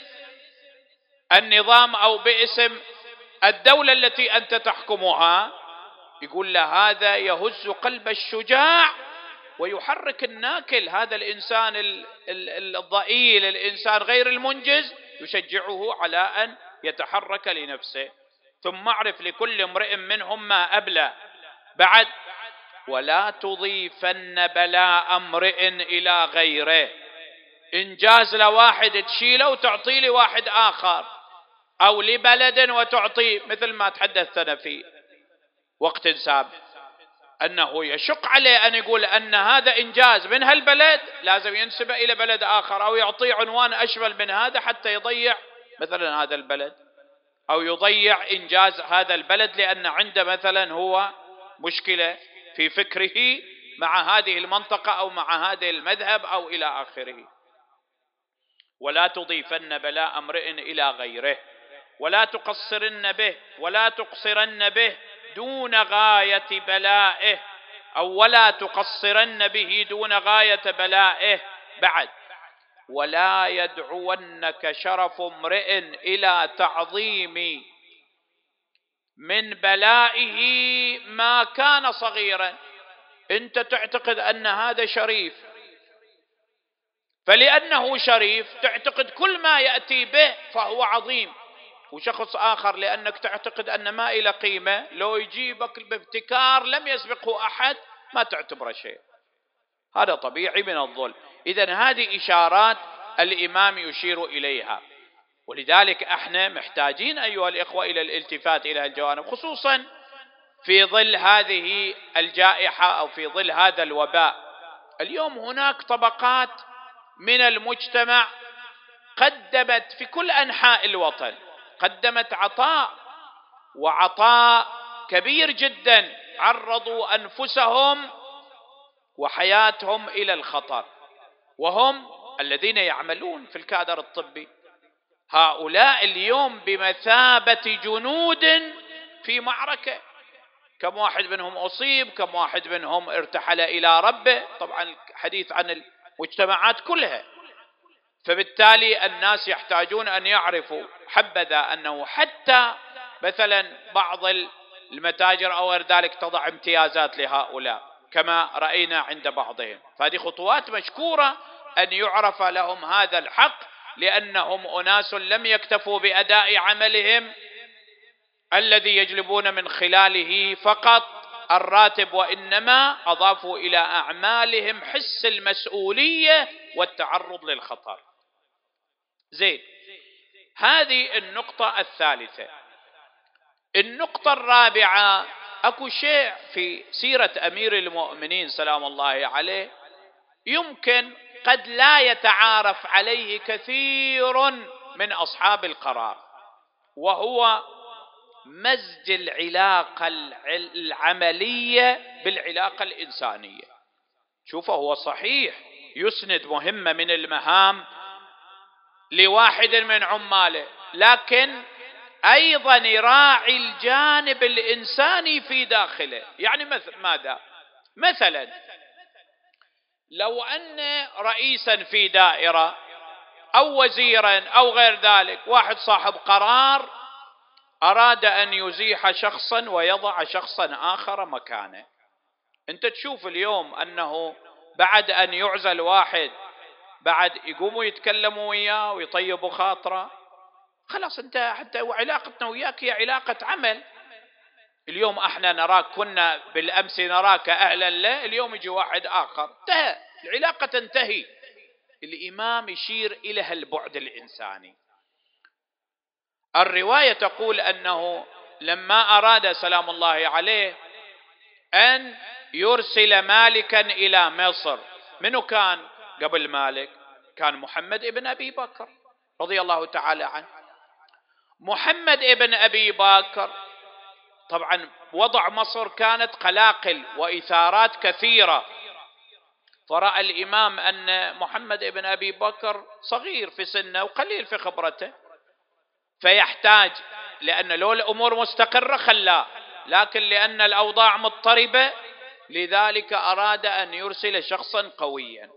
S1: النظام أو باسم الدولة التي أنت تحكمها، يقول له هذا يهز قلب الشجاع ويحرك الناكل، هذا الإنسان الضئيل، الإنسان غير المنجز، يشجعه على أن يتحرك لنفسه. ثم اعرف لكل امرئ منهم ما أبلى. بعد ولا تضيفن بلاء امرئ إلى غيره، إنجاز لواحد تشيله وتعطي لواحد آخر، أو لبلد وتعطيه، مثل ما تحدثنا في وقت سابق أنه يشق عليه أن يقول أن هذا إنجاز من هالبلد لازم ينسب إلى بلد آخر، أو يعطيه عنوان أشمل من هذا حتى يضيع مثلا هذا البلد، أو يضيع إنجاز هذا البلد لأن عنده مثلا هو مشكلة في فكره مع هذه المنطقة أو مع هذا المذهب أو إلى آخره. ولا تضيفن بلاء امرئ إلى غيره، ولا تقصرن به، ولا تقصرن به دون غاية بلائه، أو ولا تقصرن به دون غاية بلائه. بعد ولا يدعونك شرف امرئ إلى تعظيم من بلائه ما كان صغيرا. أنت تعتقد أن هذا شريف، فلأنه شريف تعتقد كل ما يأتي به فهو عظيم، وشخص آخر لأنك تعتقد أن ما إلى قيمة لو يجيبك بابتكار لم يسبقه أحد ما تعتبره شيء. هذا طبيعي من الظلم. إذن هذه إشارات الإمام يشير إليها، ولذلك احنا محتاجين أيها الإخوة إلى الالتفات إلى الجوانب، خصوصا في ظل هذه الجائحة أو في ظل هذا الوباء. اليوم هناك طبقات من المجتمع قدمت في كل أنحاء الوطن، قدمت عطاء وعطاء كبير جدا، عرضوا أنفسهم وحياتهم إلى الخطر، وهم الذين يعملون في الكادر الطبي. هؤلاء اليوم بمثابة جنود في معركة، كم واحد منهم أصيب، كم واحد منهم ارتحل إلى ربه، طبعا الحديث عن المجتمعات كلها. فبالتالي الناس يحتاجون أن يعرفوا حبذا أنه حتى مثلا بعض المتاجر أو غير ذلك تضع امتيازات لهؤلاء كما رأينا عند بعضهم. فهذه خطوات مشكورة أن يعرف لهم هذا الحق، لأنهم أناس لم يكتفوا بأداء عملهم الذي يجلبون من خلاله فقط الراتب، وإنما أضافوا إلى أعمالهم حس المسؤولية والتعرض للخطر. زين، هذه النقطة الثالثة. النقطة الرابعة، أكو شيء في سيرة أمير المؤمنين سلام الله عليه يمكن قد لا يتعارف عليه كثير من أصحاب القرار، وهو مزج العلاقة العملية بالعلاقة الإنسانية. شوفوا، هو صحيح يسند مهمة من المهام لواحد من عماله، لكن أيضا يراعي الجانب الإنساني في داخله. يعني مثل ماذا؟ مثلا لو أن رئيسا في دائرة أو وزيرا أو غير ذلك، واحد صاحب قرار أراد أن يزيح شخصا ويضع شخصا آخر مكانه، أنت تشوف اليوم أنه بعد أن يعزل واحد بعد يقوموا يتكلموا وياه ويطيبوا خاطره، خلاص أنت حتى علاقتنا وياك هي علاقة عمل. اليوم احنا نراك، كنا بالأمس نراك أهلا له، اليوم يجي واحد آخر، انتهى العلاقة، تنتهي. الإمام يشير إلى هالبعد الإنساني. الرواية تقول أنه لما أراد سلام الله عليه أن يرسل مالكا إلى مصر، منو كان قبل مالك؟ كان محمد ابن أبي بكر رضي الله تعالى عنه. محمد ابن أبي بكر طبعا وضع مصر كانت قلاقل وإثارات كثيرة، فرأى الإمام أن محمد ابن أبي بكر صغير في سنه وقليل في خبرته، فيحتاج، لأن لو الأمور مستقرة خلاه، لكن لأن الأوضاع مضطربة لذلك أراد أن يرسل شخصا قويا،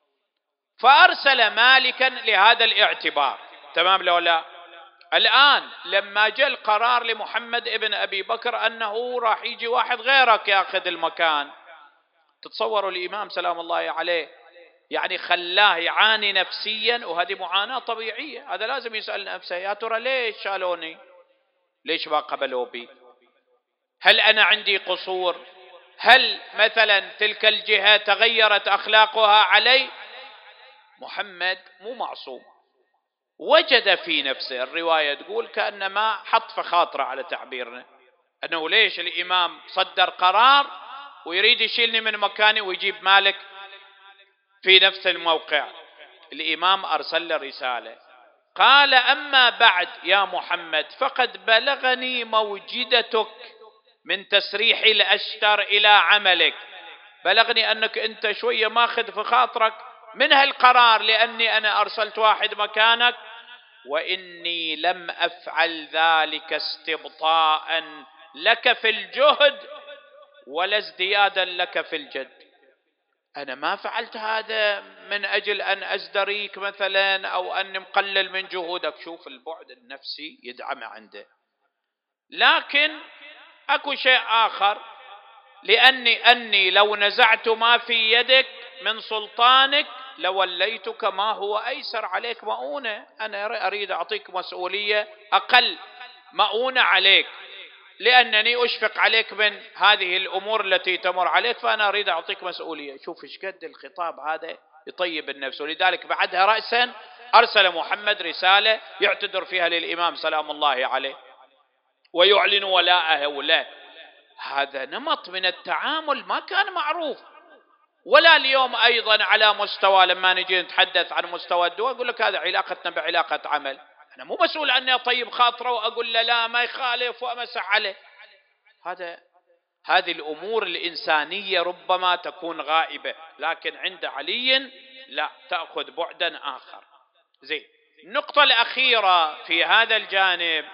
S1: فأرسل مالكا لهذا الاعتبار. تمام لو لا؟ الآن لما جاء القرار لمحمد ابن أبي بكر أنه راح يجي واحد غيرك يأخذ المكان، تتصوروا الإمام سلام الله عليه يعني خلاه يعاني نفسيا، وهذه معاناة طبيعية. هذا لازم يسأل نفسه، يا ترى ليش شالوني؟ ليش ما قبلوا بي؟ هل أنا عندي قصور؟ هل مثلا تلك الجهة تغيرت أخلاقها علي؟ محمد مو معصوم، وجد في نفسه، الرواية تقول كأنما حط في خاطره على تعبيرنا، أنه ليش الإمام صدر قرار ويريد يشيلني من مكاني ويجيب مالك في نفس الموقع. الإمام أرسل له رسالة قال: أما بعد يا محمد، فقد بلغني موجدتك من تسريح الأشتر إلى عملك، بلغني أنك أنت شوية ماخذ في خاطرك من هالقرار لأني أنا أرسلت واحد مكانك، وإني لم أفعل ذلك استبطاء لك في الجهد ولا ازديادا لك في الجد. أنا ما فعلت هذا من أجل أن أزدريك مثلا أو أن مقلل من جهودك. شوف البعد النفسي يدعم عنده. لكن أكو شيء آخر، لأني أني لو نزعت ما في يدك من سلطانك لوليتك ما هو أيسر عليك مؤونة. أنا أريد أعطيك مسؤولية أقل مؤونة عليك، لأنني أشفق عليك من هذه الأمور التي تمر عليك، فأنا أريد أعطيك مسؤولية. شوف إيش قد الخطاب هذا يطيب النفس. ولذلك بعدها رأسا أرسل محمد رسالة يعتذر فيها للإمام سلام الله عليه ويعلن ولاءه له. هذا نمط من التعامل ما كان معروف، ولا اليوم أيضا على مستوى لما نجي نتحدث عن مستوى الدول يقول لك هذا علاقتنا بعلاقة عمل، أنا مو مسؤول أني أطيب خاطره وأقول له لا ما يخالف وأمسح عليه. هذا هذه الأمور الإنسانية ربما تكون غائبة، لكن عند علي لا، تأخذ بعدا آخر. زين، النقطة الأخيرة في هذا الجانب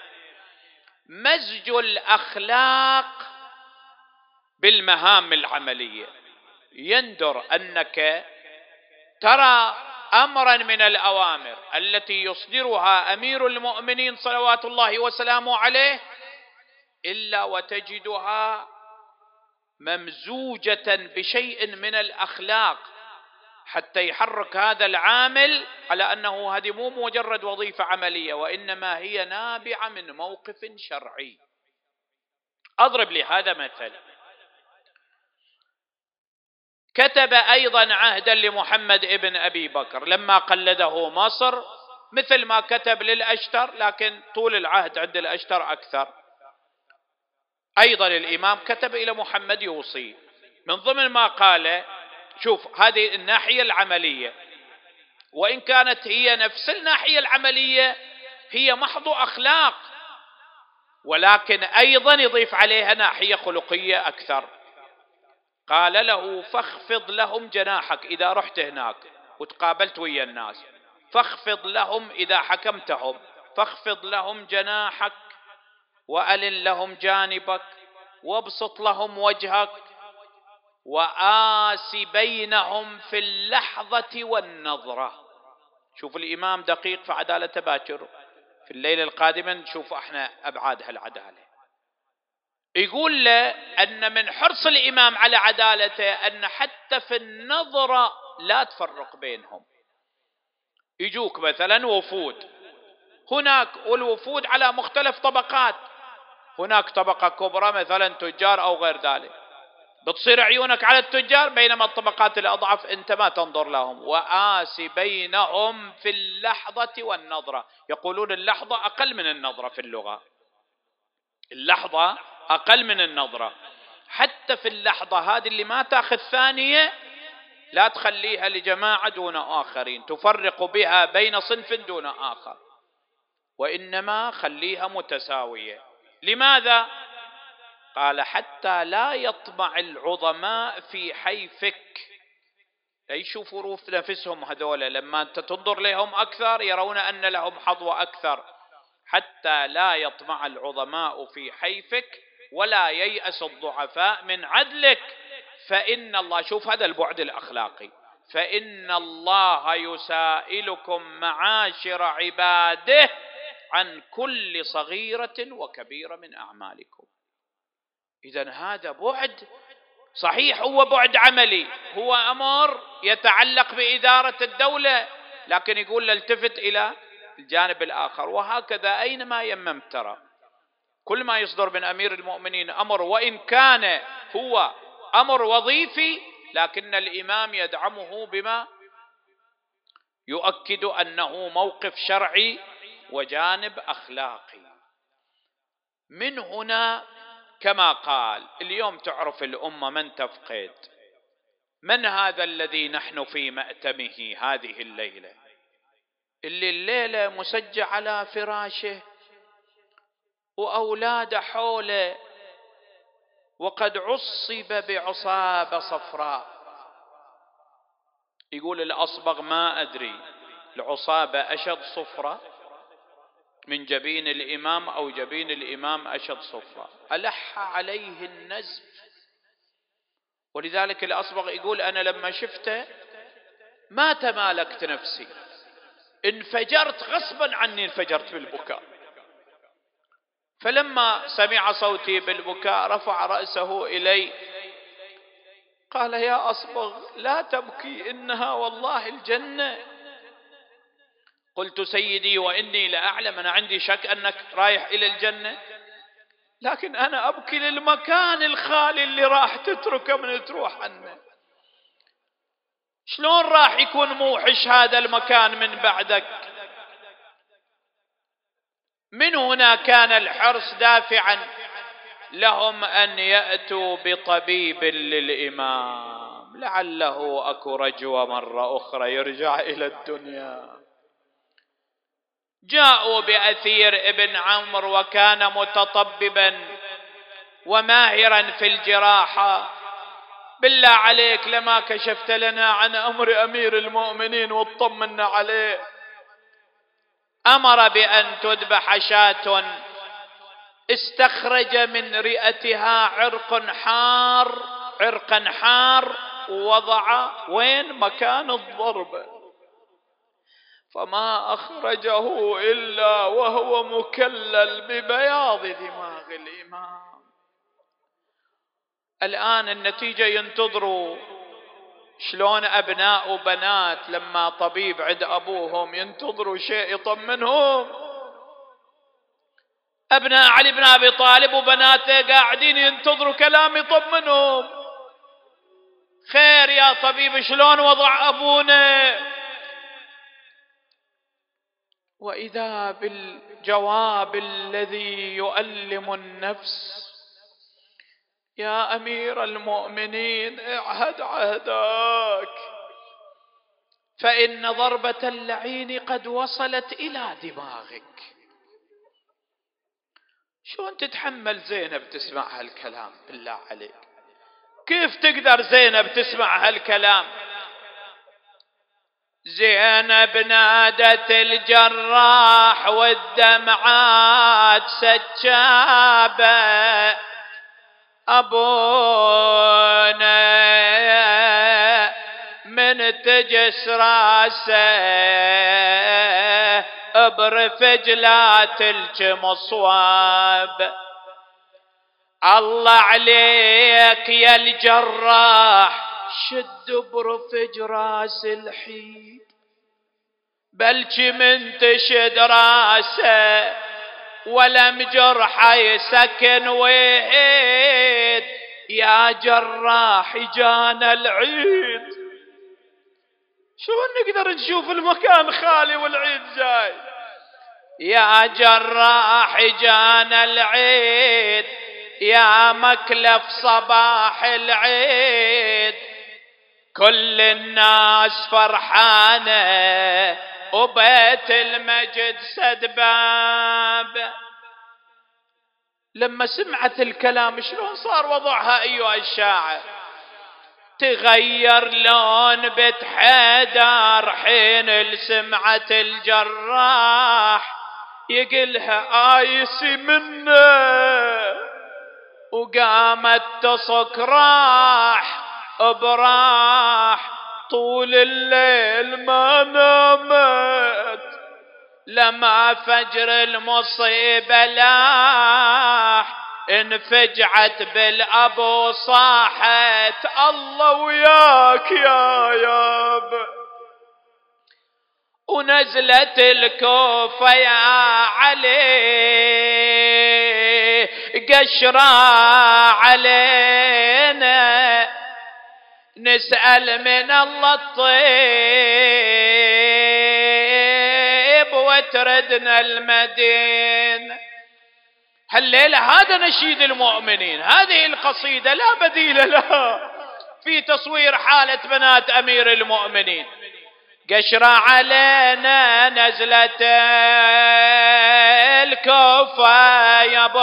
S1: مزج الأخلاق بالمهام العملية. يندر أنك ترى أمرا من الأوامر التي يصدرها أمير المؤمنين صلوات الله وسلامه عليه إلا وتجدها ممزوجة بشيء من الأخلاق، حتى يحرك هذا العامل على أنه هذه مو مجرد وظيفة عملية، وإنما هي نابعة من موقف شرعي. أضرب لهذا مثل. كتب أيضا عهدا لمحمد ابن أبي بكر لما قلده مصر، مثل ما كتب للأشتر، لكن طول العهد عند الأشتر أكثر. أيضا الإمام كتب إلى محمد يوصي، من ضمن ما قال، شوف هذه الناحية العملية، وإن كانت هي نفس الناحية العملية هي محض أخلاق، ولكن أيضا يضيف عليها ناحية خلقية أكثر. قال له: فاخفض لهم جناحك إذا رحت هناك وتقابلت ويا الناس، فاخفض لهم إذا حكمتهم، فاخفض لهم جناحك وألن لهم جانبك وابسط لهم وجهك وآس بينهم في اللحظة والنظرة. شوف الإمام دقيق في عدالته باكر. في الليلة القادمة نشوف احنا أبعاد هالعدالة. يقول له أن من حرص الإمام على عدالته أن حتى في النظرة لا تفرق بينهم. يجوك مثلا وفود هناك، والوفود على مختلف طبقات، هناك طبقة كبرى مثلا تجار أو غير ذلك، بتصير عيونك على التجار، بينما الطبقات الأضعف أنت ما تنظر لهم. وآسي بينهم في اللحظة والنظرة. يقولون اللحظة أقل من النظرة في اللغة، اللحظة أقل من النظرة. حتى في اللحظة هذه اللي ما تأخذ ثانية لا تخليها لجماعة دون آخرين، تفرق بها بين صنف دون آخر، وإنما خليها متساوية. لماذا؟ قال حتى لا يطمع العظماء في حيفك. لا يشوفوا نفسهم هذول لما أنت تنظر لهم أكثر يرون أن لهم حظوة أكثر. حتى لا يطمع العظماء في حيفك ولا ييأس الضعفاء من عدلك، فإن الله، شوف هذا البعد الأخلاقي، فإن الله يسائلكم معاشر عباده عن كل صغيرة وكبيرة من أعمالكم. إذن هذا بعد صحيح، هو بعد عملي، هو أمر يتعلق بإدارة الدولة، لكن يقول لالتفت إلى الجانب الآخر. وهكذا أينما يمم ترى كل ما يصدر من أمير المؤمنين أمر، وإن كان هو أمر وظيفي، لكن الإمام يدعمه بما يؤكد أنه موقف شرعي وجانب أخلاقي. من هنا كما قال اليوم تعرف الأمة من تفقد. من هذا الذي نحن في مأتمه هذه الليلة، اللي الليلة مسجع على فراشه وأولاده حوله وقد عصب بعصابة صفراء. يقول الأصبغ ما أدري العصابة أشد صفرة من جبين الإمام أو جبين الإمام أشد صفرة، ألح عليه النزف. ولذلك الأصبغ يقول أنا لما شفته ما تمالكت نفسي، انفجرت غصبا عني، انفجرت بالبكاء. فلما سمع صوتي بالبكاء رفع رأسه إلي قال يا أصبغ لا تبكي، إنها والله الجنة. قلت سيدي وإني لأعلم، أنا عندي شك أنك رايح إلى الجنة، لكن أنا أبكي للمكان الخالي اللي راح تتركه من تروح عنه. شلون راح يكون موحش هذا المكان من بعدك؟ من هنا كان الحرص دافعا لهم أن يأتوا بطبيب للإمام لعله أكو رجوة مرة أخرى يرجع إلى الدنيا. جاءوا بأثير ابن عمرو وكان متطببا وماهرا في الجراحة. بالله عليك لما كشفت لنا عن أمر أمير المؤمنين واطمنا عليه. أمر بأن تذبح شاة استخرج من رئتها عرق حار، عرقا حار، ووضع وين مكان الضرب، فما أخرجه إلا وهو مكلل ببياض دماغ الإمام. الآن النتيجة ينتظروا شلون أبناء وبنات لما طبيب عند أبوهم ينتظروا شيء يطمنهم. أبناء علي بن أبي طالب وبناته قاعدين ينتظروا كلام يطمنهم. خير يا طبيب شلون وضع أبونا؟ وإذا بالجواب الذي يؤلم النفس: يا أمير المؤمنين اعهد عهدك، فإن ضربة اللعين قد وصلت إلى دماغك. شلون تتحمل زينب تسمع هالكلام؟ بالله عليك كيف تقدر زينب تسمع هالكلام؟ زينب نادت الجراح والدمعات سجابة: أبونا من تجس راسه برفج لا تلجم صواب. الله عليك يا الجراح شد برفج راس الحيد، بلكي من تشد راسه ولم جرحه يسكن ويهيد. يا جراح جانا العيد. شلون نقدر نشوف المكان خالي والعيد جاي؟ يا جراح جانا العيد، يا مكلف صباح العيد، كل الناس فرحانة وبيت المجد سدباب. لما سمعت الكلام شلون صار وضعها أيها الشاعر؟ تغير لون بنت حيدر حين سمعت الجراح يقلها آيسي منه، وقامت تصك راح براح طول الليل ما نامت، لما فجر المصيبة لاح انفجعت بالأبو صاحت الله وياك يا ياب. ونزلت الكوفة يا علي قشرة علينا، نسأل من الله الطيب وتردنا المدين. هالليلة هذا نشيد المؤمنين، هذه القصيدة لا بديل لها في تصوير حالة بنات أمير المؤمنين. قشرة علينا نزلت الكوفة يا ابو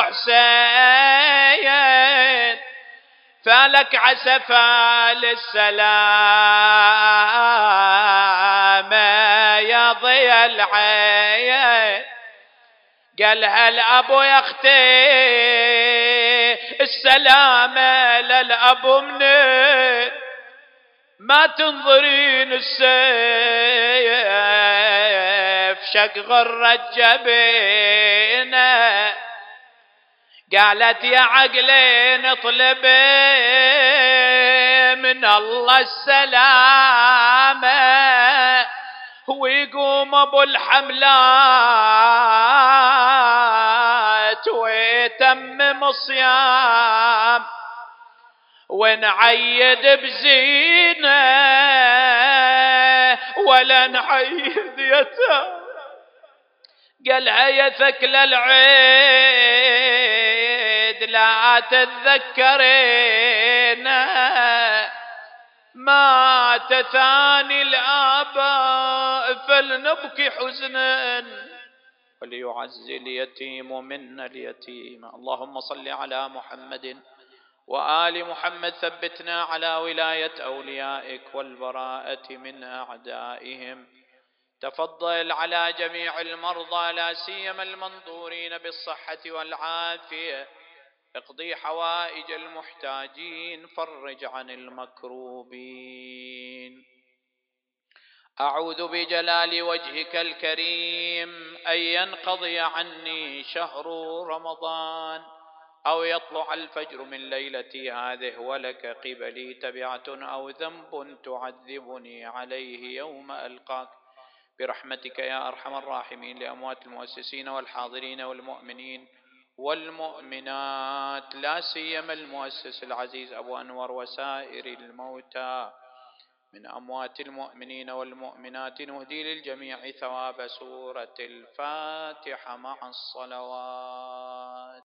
S1: حسين، فلك عسفا للسلام يا ضي العين. قال هالابو يا اختي السلام للابو منين، ما تنظرين السيف شق غرة جبينه. قالت يا عقلي نطلب من الله السلامة، ويقوم ابو الحملات ويتمم الصيام، ونعيد بزينه ولا نعيد يتام. قالها يا ثكل العيد لا تتذكرين، مات ثاني الآباء فلنبكي حزنا، وليعزي اليتيم منا اليتيم. اللهم صل على محمد وآل محمد، ثبتنا على ولاية أوليائك والبراءة من أعدائهم. تفضل على جميع المرضى لا سيما المنظورين بالصحة والعافية، اقضي حوائج المحتاجين، فرج عن المكروبين. أعوذ بجلال وجهك الكريم أن ينقضي عني شهر رمضان أو يطلع الفجر من ليلتي هذه ولك قبلي تبعة أو ذنب تعذبني عليه يوم ألقاك، برحمتك يا أرحم الراحمين. لأموات المؤسسين والحاضرين والمؤمنين والمؤمنات لا سيما المؤسس العزيز أبو أنور وسائر الموتى من أموات المؤمنين والمؤمنات، نهدي للجميع ثواب سورة الفاتحة مع الصلوات.